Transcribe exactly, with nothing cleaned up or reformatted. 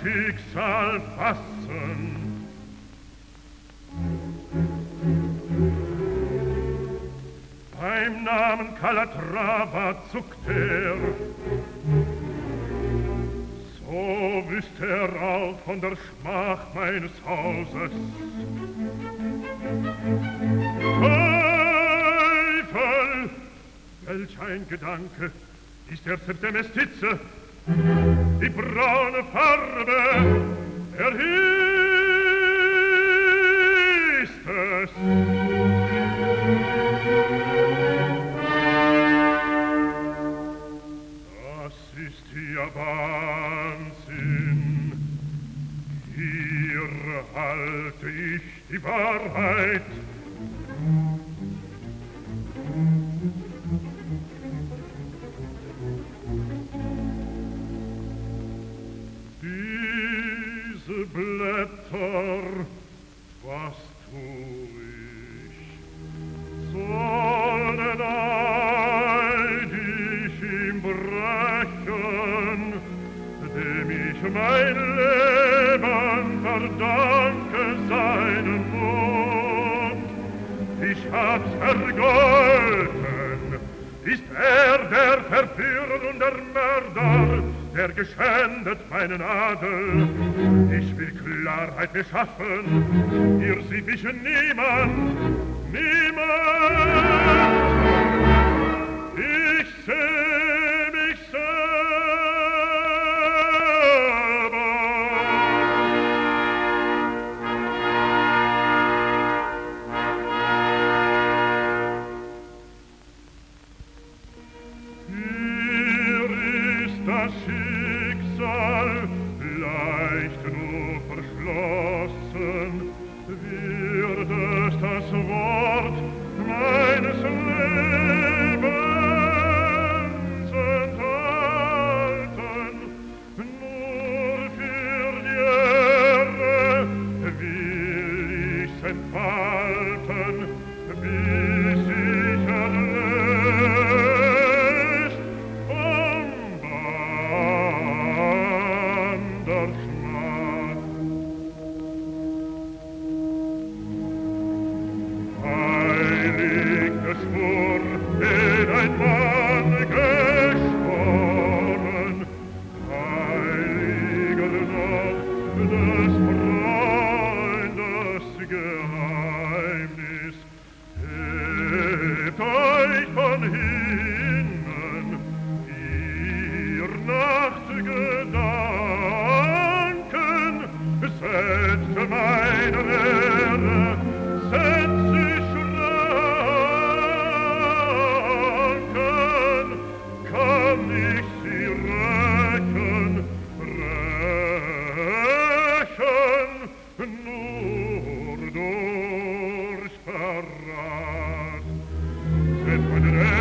Schicksal fassen. Beim Namen Calatrava zuckt er, so wüsst er auch von der Schmach meines Hauses. Teufel! Welch ein Gedanke ist der der Mestize, die braune Farbe, er ist es. Das ist ja Wahnsinn. Hier halte ich die Wahrheit. Diese Blätter, was tu ich? Sollen eidig ihm brechen, dem ich mein Leben verdanke seinen Mund. Ich hab's vergolten, ist er der Verführer und der Mörder, der geschändet meinen Adel. Ich will Klarheit beschaffen, hier sieht mich niemand, niemand. Ich seh mich selber. Hier ist das Schicksal, leicht nur verschlossen, wird es das Wort meines Lebens enthalten. Nur für die Ehre will ich's entfalten, bis ich erlöst vom Bann der Schmach. Heilige Schwur, den ein Mann geschworen, heiliger noch des Freundes Geheimnis, hebt euch von hinnen, ihr Nachtgedanken, setzt meine Ehre, setzt sich ranken, kann ich sie rächen, rächen, nur durch Verrat. Setzt meine